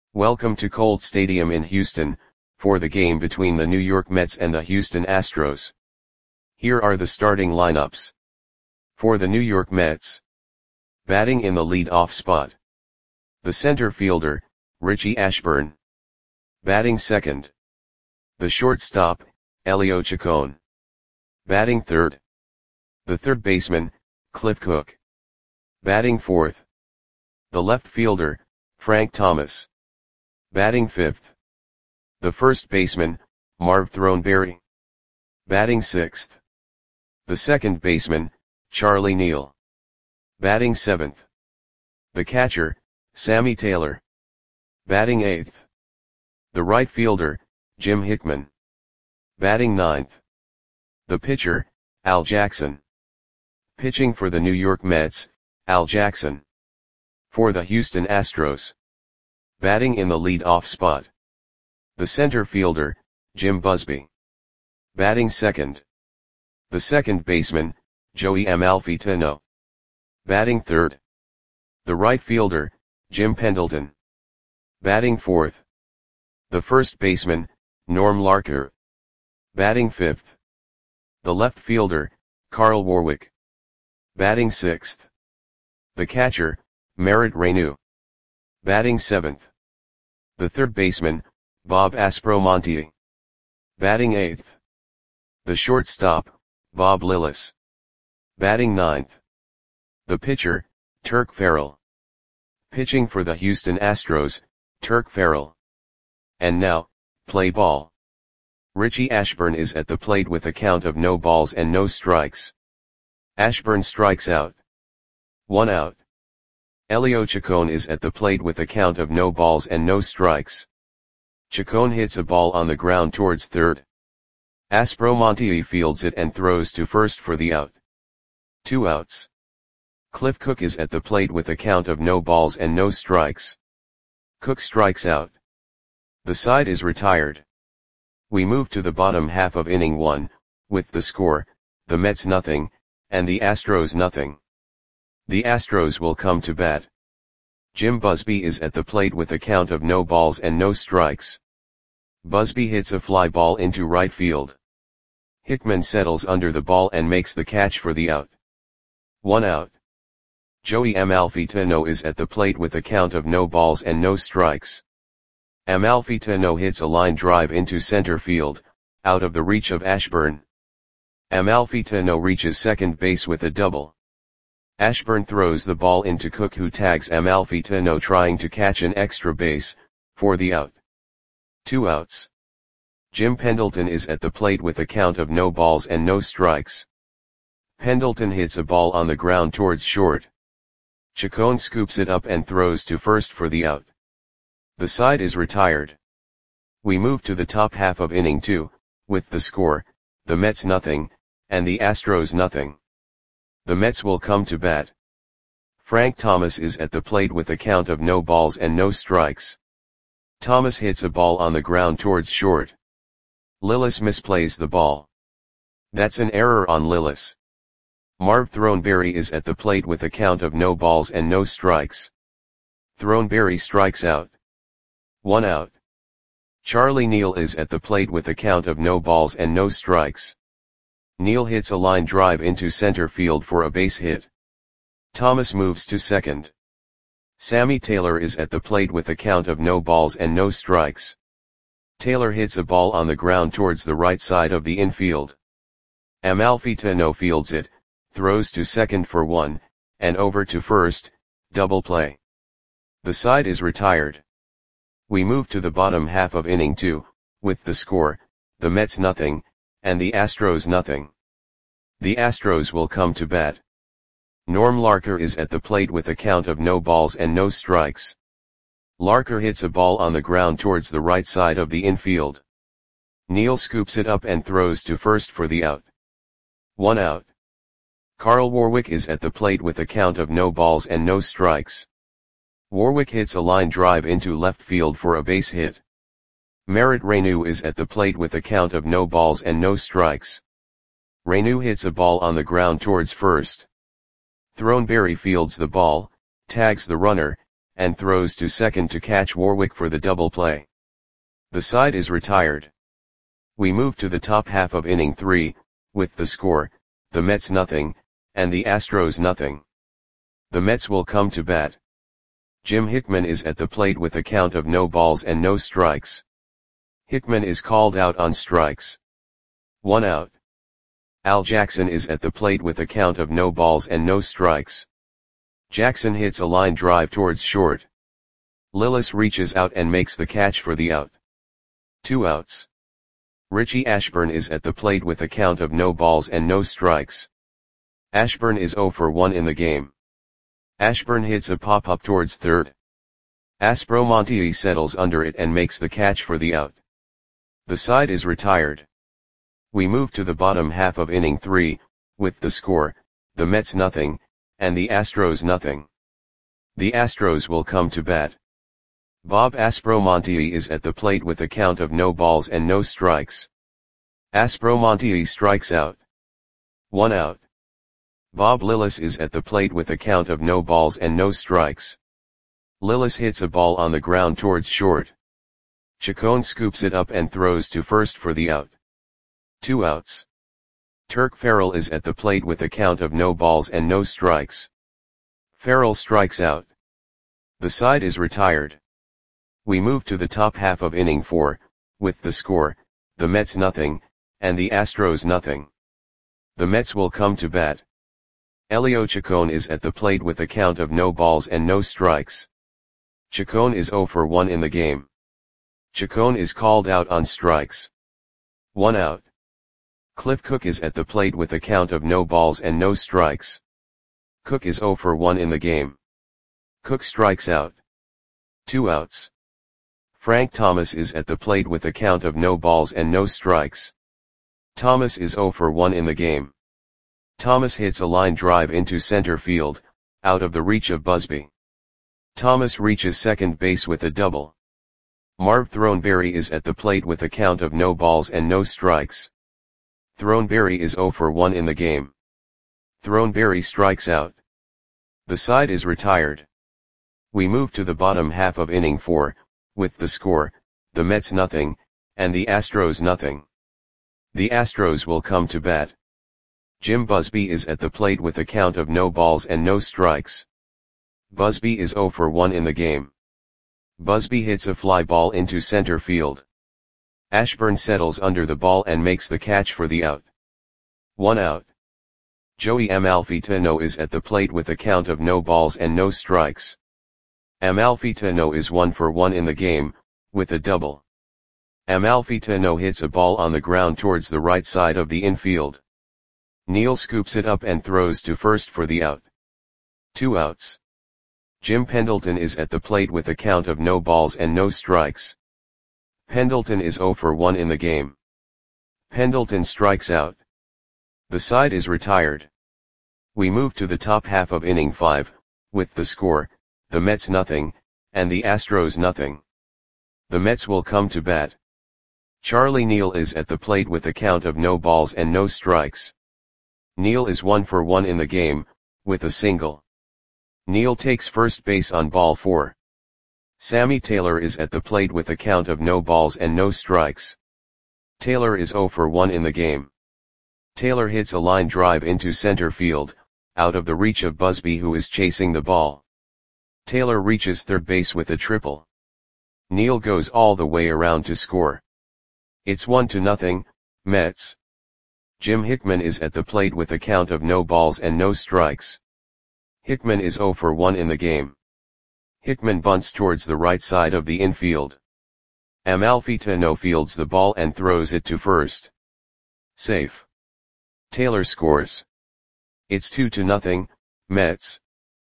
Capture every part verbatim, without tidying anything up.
Welcome to Colt Stadium in Houston, for the game between the New York Mets and the Houston Astros. Here are the starting lineups. For the New York Mets. Batting in the lead-off spot. The center fielder, Richie Ashburn. Batting second. The shortstop, Elio Chacon. Batting third. The third baseman, Cliff Cook. Batting fourth. The left fielder, Frank Thomas. Batting fifth. The first baseman, Marv Throneberry. Batting sixth. The second baseman, Charlie Neal. Batting seventh. The catcher, Sammy Taylor. Batting eighth. The right fielder, Jim Hickman. Batting ninth. The pitcher, Al Jackson. Pitching for the New York Mets, Al Jackson. For the Houston Astros. Batting in the lead-off spot. The center fielder, Jim Busby. Batting second. The second baseman, Joey Amalfitano. Batting third. The right fielder, Jim Pendleton. Batting fourth. The first baseman, Norm Larker. Batting fifth. The left fielder, Carl Warwick. Batting sixth. The catcher, Merritt Reyneau. Batting seventh. The third baseman, Bob Aspromonte. Batting eighth. The shortstop, Bob Lillis. Batting ninth. The pitcher, Turk Farrell. Pitching for the Houston Astros, Turk Farrell. And now, play ball. Richie Ashburn is at the plate with a count of no balls and no strikes. Ashburn strikes out. One out. Elio Chacon is at the plate with a count of no balls and no strikes. Chacon hits a ball on the ground towards third. Aspromonte fields it and throws to first for the out. Two outs. Cliff Cook is at the plate with a count of no balls and no strikes. Cook strikes out. The side is retired. We move to the bottom half of inning one, with the score, the Mets nothing, and the Astros nothing. The Astros will come to bat. Jim Busby is at the plate with a count of no balls and no strikes. Busby hits a fly ball into right field. Hickman settles under the ball and makes the catch for the out. One out. Joey Amalfitano is at the plate with a count of no balls and no strikes. Amalfitano hits a line drive into center field, out of the reach of Ashburn. Amalfitano reaches second base with a double. Ashburn throws the ball into Cook, who tags Amalfitano trying to catch an extra base, for the out. Two outs. Jim Pendleton is at the plate with a count of no balls and no strikes. Pendleton hits a ball on the ground towards short. Chacon scoops it up and throws to first for the out. The side is retired. We move to the top half of inning two, with the score, the Mets nothing, and the Astros nothing. The Mets will come to bat. Frank Thomas is at the plate with a count of no balls and no strikes. Thomas hits a ball on the ground towards short. Lillis misplays the ball. That's an error on Lillis. Marv Throneberry is at the plate with a count of no balls and no strikes. Throneberry strikes out. One out. Charlie Neal is at the plate with a count of no balls and no strikes. Neal hits a line drive into center field for a base hit. Thomas moves to second. Sammy Taylor is at the plate with a count of no balls and no strikes. Taylor hits a ball on the ground towards the right side of the infield. Amalfitano fields it, throws to second for one, and over to first, double play. The side is retired. We move to the bottom half of inning two, with the score, the Mets nothing, and the Astros nothing. The Astros will come to bat. Norm Larker is at the plate with a count of no balls and no strikes. Larker hits a ball on the ground towards the right side of the infield. Neal scoops it up and throws to first for the out. One out. Carl Warwick is at the plate with a count of no balls and no strikes. Warwick hits a line drive into left field for a base hit. Merritt Reyneau is at the plate with a count of no balls and no strikes. Reyneau hits a ball on the ground towards first. Throneberry fields the ball, tags the runner, and throws to second to catch Warwick for the double play. The side is retired. We move to the top half of inning three, with the score, the Mets nothing, and the Astros nothing. The Mets will come to bat. Jim Hickman is at the plate with a count of no balls and no strikes. Hickman is called out on strikes. One out. Al Jackson is at the plate with a count of no balls and no strikes. Jackson hits a line drive towards short. Lillis reaches out and makes the catch for the out. Two outs. Richie Ashburn is at the plate with a count of no balls and no strikes. Ashburn is oh for one in the game. Ashburn hits a pop-up towards third. Aspromonte settles under it and makes the catch for the out. The side is retired. We move to the bottom half of inning three, with the score, the Mets nothing, and the Astros nothing. The Astros will come to bat. Bob Aspromonte is at the plate with a count of no balls and no strikes. Aspromonte strikes out. One out. Bob Lillis is at the plate with a count of no balls and no strikes. Lillis hits a ball on the ground towards short. Chacon scoops it up and throws to first for the out. Two outs. Turk Farrell is at the plate with a count of no balls and no strikes. Farrell strikes out. The side is retired. We move to the top half of inning four, with the score, the Mets nothing, and the Astros nothing. The Mets will come to bat. Elio Chacon is at the plate with a count of no balls and no strikes. Chacon is oh for one in the game. Chacon is called out on strikes. One out. Cliff Cook is at the plate with a count of no balls and no strikes. Cook is oh for one in the game. Cook strikes out. Two outs. Frank Thomas is at the plate with a count of no balls and no strikes. Thomas is oh for one in the game. Thomas hits a line drive into center field, out of the reach of Busby. Thomas reaches second base with a double. Marv Throneberry is at the plate with a count of no balls and no strikes. Throneberry is oh for one in the game. Throneberry strikes out. The side is retired. We move to the bottom half of inning four, with the score, the Mets nothing, and the Astros nothing. The Astros will come to bat. Jim Busby is at the plate with a count of no balls and no strikes. Busby is oh for one in the game. Busby hits a fly ball into center field. Ashburn settles under the ball and makes the catch for the out. One out. Joey Amalfitano is at the plate with a count of no balls and no strikes. Amalfitano is one for one in the game, with a double. Amalfitano hits a ball on the ground towards the right side of the infield. Neal scoops it up and throws to first for the out. Two outs. Jim Pendleton is at the plate with a count of no balls and no strikes. Pendleton is oh for one in the game. Pendleton strikes out. The side is retired. We move to the top half of inning five, with the score, the Mets nothing, and the Astros nothing. The Mets will come to bat. Charlie Neal is at the plate with a count of no balls and no strikes. Neal is one for one in the game, with a single. Neal takes first base on ball four. Sammy Taylor is at the plate with a count of no balls and no strikes. Taylor is oh for one in the game. Taylor hits a line drive into center field, out of the reach of Busby who is chasing the ball. Taylor reaches third base with a triple. Neal goes all the way around to score. It's one to nothing, Mets. Jim Hickman is at the plate with a count of no balls and no strikes. Hickman is oh for one in the game. Hickman bunts towards the right side of the infield. Amalfitano fields the ball and throws it to first. Safe. Taylor scores. It's two to nothing, Mets.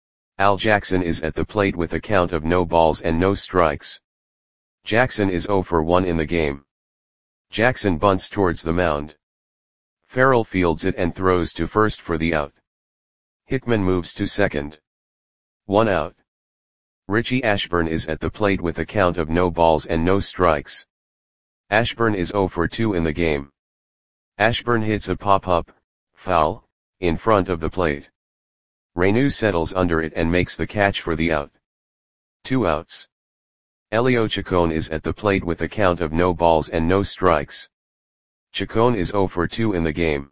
Al Jackson is at the plate with a count of no balls and no strikes. Jackson is oh for one in the game. Jackson bunts towards the mound. Farrell fields it and throws to first for the out. Hickman moves to second. One out. Richie Ashburn is at the plate with a count of no balls and no strikes. Ashburn is oh for two in the game. Ashburn hits a pop-up, foul, in front of the plate. Renu settles under it and makes the catch for the out. Two outs. Elio Chacon is at the plate with a count of no balls and no strikes. Chacon is zero for two in the game.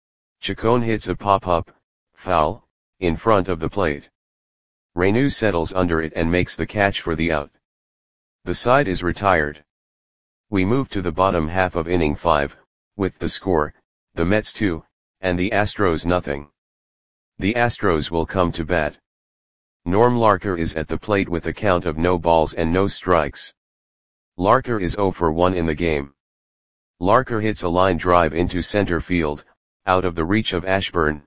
Chacon hits a pop-up, foul, in front of the plate. Reynu settles under it and makes the catch for the out. The side is retired. We move to the bottom half of inning five, with the score, the Mets two, and the Astros nothing. The Astros will come to bat. Norm Larker is at the plate with a count of no balls and no strikes. Larker is zero for one in the game. Larker hits a line drive into center field, out of the reach of Ashburn.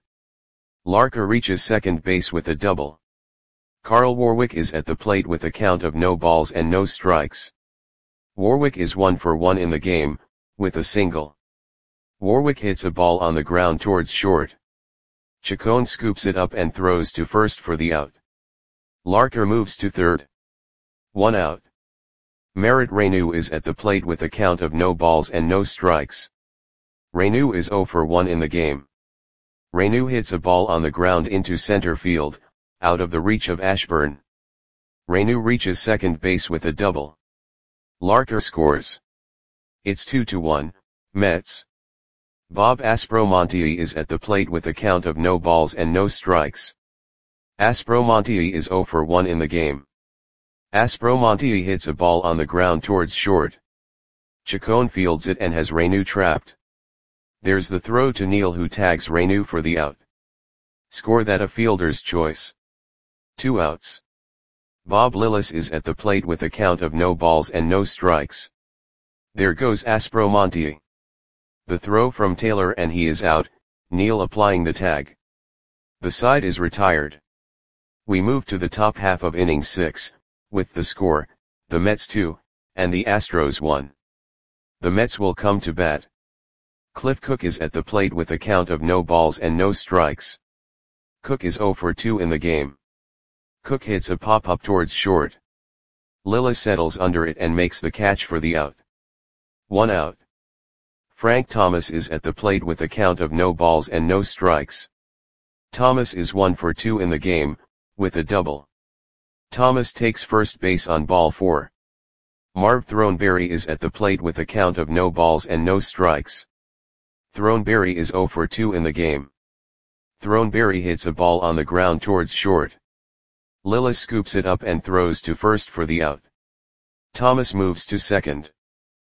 Larker reaches second base with a double. Carl Warwick is at the plate with a count of no balls and no strikes. Warwick is one for one in the game, with a single. Warwick hits a ball on the ground towards short. Chacon scoops it up and throws to first for the out. Larker moves to third. One out. Merritt Reynu is at the plate with a count of no balls and no strikes. Reynu is zero for one in the game. Reynu hits a ball on the ground into center field, out of the reach of Ashburn. Reynu reaches second base with a double. Larker scores. It's two to one, Mets. Bob Aspromonte is at the plate with a count of no balls and no strikes. Aspromonte is zero for one in the game. Aspromonte hits a ball on the ground towards short. Chacon fields it and has Reynu trapped. There's the throw to Neal, who tags Reynu for the out. Score that a fielder's choice. Two outs. Bob Lillis is at the plate with a count of no balls and no strikes. There goes Aspromonte. The throw from Taylor and he is out, Neal applying the tag. The side is retired. We move to the top half of inning six, with the score, the Mets two, and the Astros one. The Mets will come to bat. Cliff Cook is at the plate with a count of no balls and no strikes. Cook is zero for two in the game. Cook hits a pop-up towards short. Lillis settles under it and makes the catch for the out. One out. Frank Thomas is at the plate with a count of no balls and no strikes. Thomas is one for two in the game, with a double. Thomas takes first base on ball four. Marv Throneberry is at the plate with a count of no balls and no strikes. Throneberry is zero for two in the game. Throneberry hits a ball on the ground towards short. Lillis scoops it up and throws to first for the out. Thomas moves to second.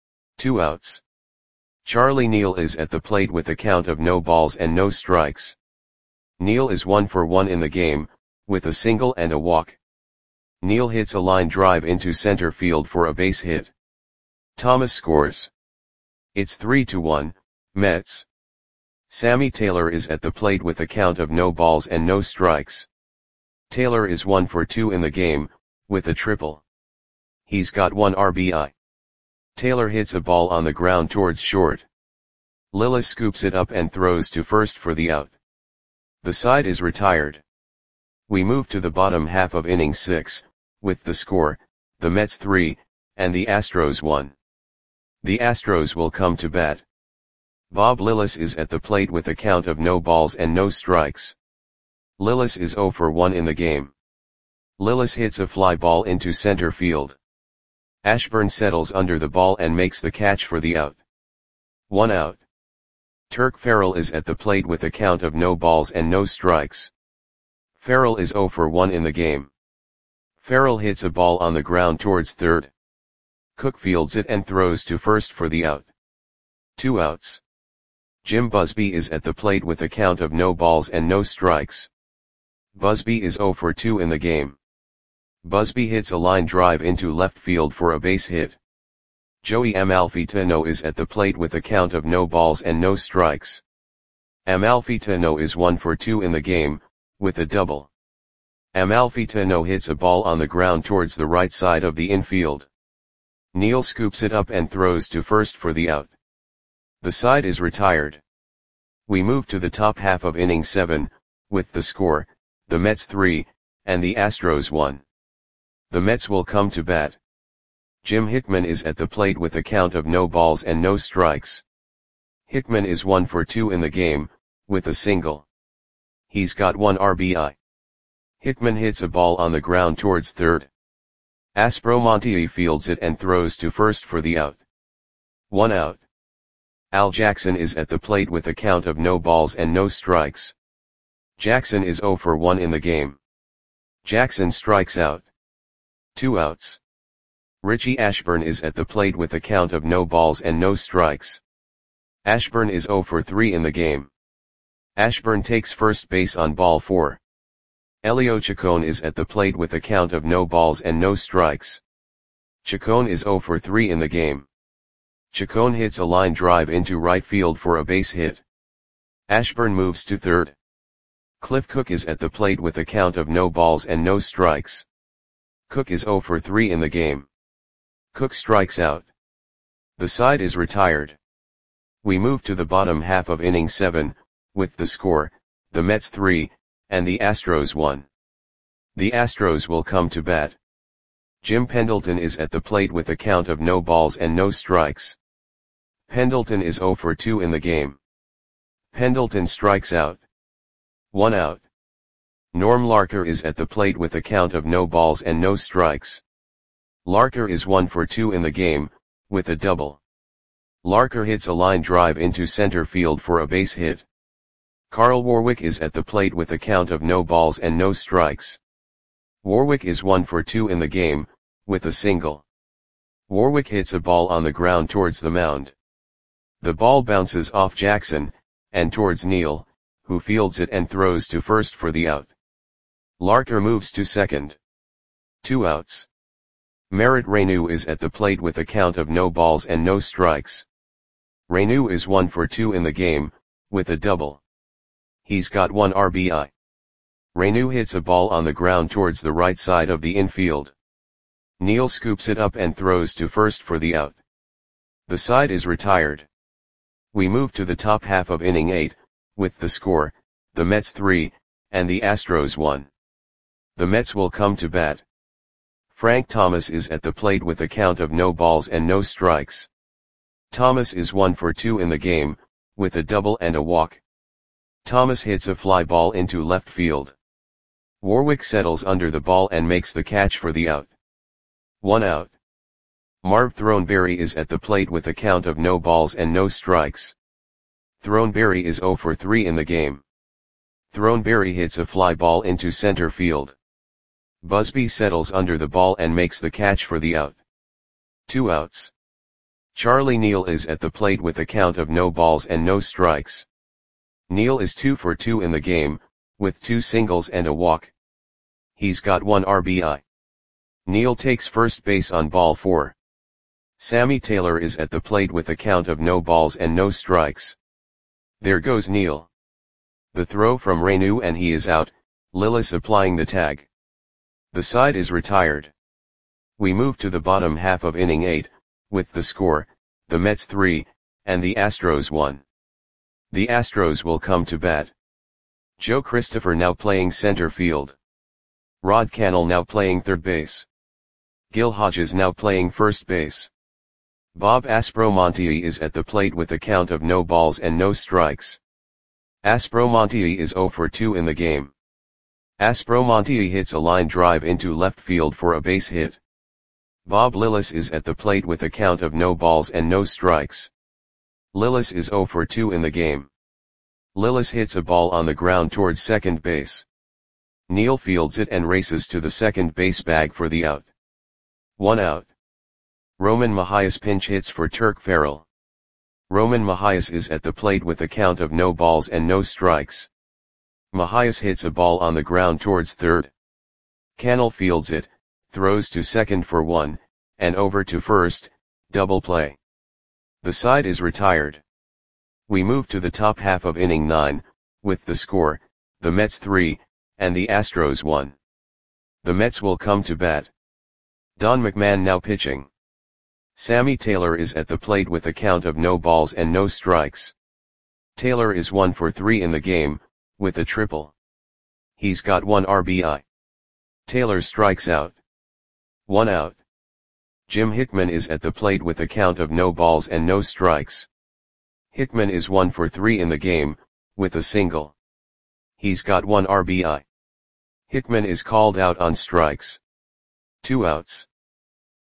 Two outs. Charlie Neal is at the plate with a count of no balls and no strikes. Neal is one for one in the game, with a single and a walk. Neal hits a line drive into center field for a base hit. Thomas scores. It's three to one, Mets. Sammy Taylor is at the plate with a count of no balls and no strikes. Taylor is one for two in the game, with a triple. He's got one R B I. Taylor hits a ball on the ground towards short. Lillis scoops it up and throws to first for the out. The side is retired. We move to the bottom half of inning six, with the score, the Mets three, and the Astros one. The Astros will come to bat. Bob Lillis is at the plate with a count of no balls and no strikes. Lillis is zero for one in the game. Lillis hits a fly ball into center field. Ashburn settles under the ball and makes the catch for the out. One out. Turk Farrell is at the plate with a count of no balls and no strikes. Farrell is zero for one in the game. Farrell hits a ball on the ground towards third. Cook fields it and throws to first for the out. Two outs. Jim Busby is at the plate with a count of no balls and no strikes. Busby is zero for two in the game. Busby hits a line drive into left field for a base hit. Joey Amalfitano is at the plate with a count of no balls and no strikes. Amalfitano is one for two in the game, with a double. Amalfitano hits a ball on the ground towards the right side of the infield. Neal scoops it up and throws to first for the out. The side is retired. We move to the top half of inning seven, with the score, the Mets three, and the Astros one. The Mets will come to bat. Jim Hickman is at the plate with a count of no balls and no strikes. Hickman is one for two in the game, with a single. He's got one R B I. Hickman hits a ball on the ground towards third. Aspromonte fields it and throws to first for the out. One out. Al Jackson is at the plate with a count of no balls and no strikes. Jackson is zero for one in the game. Jackson strikes out. Two outs. Richie Ashburn is at the plate with a count of no balls and no strikes. Ashburn is zero for three in the game. Ashburn takes first base on ball four. Elio Chacon is at the plate with a count of no balls and no strikes. Chacon is zero for three in the game. Chacon hits a line drive into right field for a base hit. Ashburn moves to third. Cliff Cook is at the plate with a count of no balls and no strikes. Cook is zero for three in the game. Cook strikes out. The side is retired. We move to the bottom half of inning seven, with the score, the Mets three, and the Astros one. The Astros will come to bat. Jim Pendleton is at the plate with a count of no balls and no strikes. Pendleton is zero for two in the game. Pendleton strikes out. One out. Norm Larker is at the plate with a count of no balls and no strikes. Larker is one for two in the game, with a double. Larker hits a line drive into center field for a base hit. Carl Warwick is at the plate with a count of no balls and no strikes. Warwick is one for two in the game, with a single. Warwick hits a ball on the ground towards the mound. The ball bounces off Jackson, and towards Neal, who fields it and throws to first for the out. Larker moves to second. Two outs. Merritt Reyneau is at the plate with a count of no balls and no strikes. Reyneau is one for two in the game, with a double. He's got one R B I. Reyneau hits a ball on the ground towards the right side of the infield. Neal scoops it up and throws to first for the out. The side is retired. We move to the top half of inning eight, with the score, the Mets three, and the Astros one. The Mets will come to bat. Frank Thomas is at the plate with a count of no balls and no strikes. Thomas is one for two in the game, with a double and a walk. Thomas hits a fly ball into left field. Warwick settles under the ball and makes the catch for the out. One out. Marv Throneberry is at the plate with a count of no balls and no strikes. Throneberry is zero for three in the game. Throneberry hits a fly ball into center field. Busby settles under the ball and makes the catch for the out. Two outs. Charlie Neal is at the plate with a count of no balls and no strikes. Neal is two for two in the game, with two singles and a walk. He's got one R B I. Neal takes first base on ball four. Sammy Taylor is at the plate with a count of no balls and no strikes. There goes Neal. The throw from Reyneau and he is out, Lillis applying the tag. The side is retired. We move to the bottom half of inning eight, with the score, the Mets three, and the Astros one. The Astros will come to bat. Joe Christopher now playing center field. Rod Cannell now playing third base. Gil Hodges now playing first base. Bob Aspromonte is at the plate with a count of no balls and no strikes. Aspromonte is zero for two in the game. Aspromonte hits a line drive into left field for a base hit. Bob Lillis is at the plate with a count of no balls and no strikes. Lillis is zero for two in the game. Lillis hits a ball on the ground towards second base. Neal fields it and races to the second base bag for the out. One out. Roman Mahias pinch hits for Turk Farrell. Roman Mahias is at the plate with a count of no balls and no strikes. Mahias hits a ball on the ground towards third. Cannell fields it, throws to second for one, and over to first, double play. The side is retired. We move to the top half of inning nine, with the score, the Mets three, and the Astros one. The Mets will come to bat. Don McMahon now pitching. Sammy Taylor is at the plate with a count of no balls and no strikes. Taylor is one for three in the game, with a triple. He's got one R B I. Taylor strikes out. One out. Jim Hickman is at the plate with a count of no balls and no strikes. Hickman is one for three in the game, with a single. He's got one R B I. Hickman is called out on strikes. Two outs.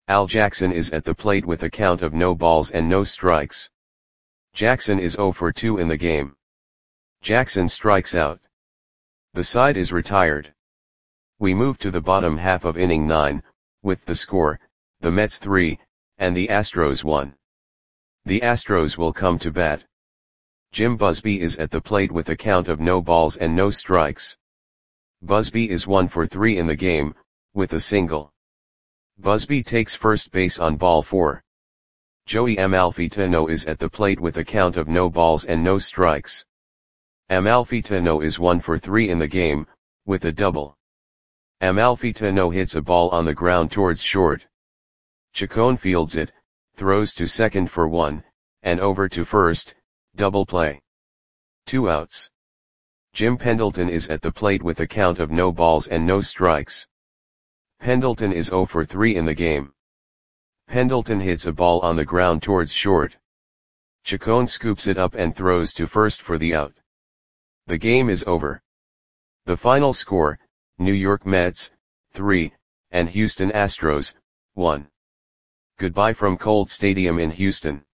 Al Jackson is at the plate with a count of no balls and no strikes. Jackson is zero for two in the game. Jackson strikes out. The side is retired. We move to the bottom half of inning nine, with the score, the Mets three, and the Astros one. The Astros will come to bat. Jim Busby is at the plate with a count of no balls and no strikes. Busby is one for three in the game, with a single. Busby takes first base on ball four. Joey Amalfitano is at the plate with a count of no balls and no strikes. Amalfitano is one for three in the game, with a double. Amalfitano hits a ball on the ground towards short. Chacon fields it, throws to second for one, and over to first, double play. Two outs. Jim Pendleton is at the plate with a count of no balls and no strikes. Pendleton is zero for three in the game. Pendleton hits a ball on the ground towards short. Chacon scoops it up and throws to first for the out. The game is over. The final score, New York Mets, three, and Houston Astros, one. Goodbye from Colt Stadium in Houston.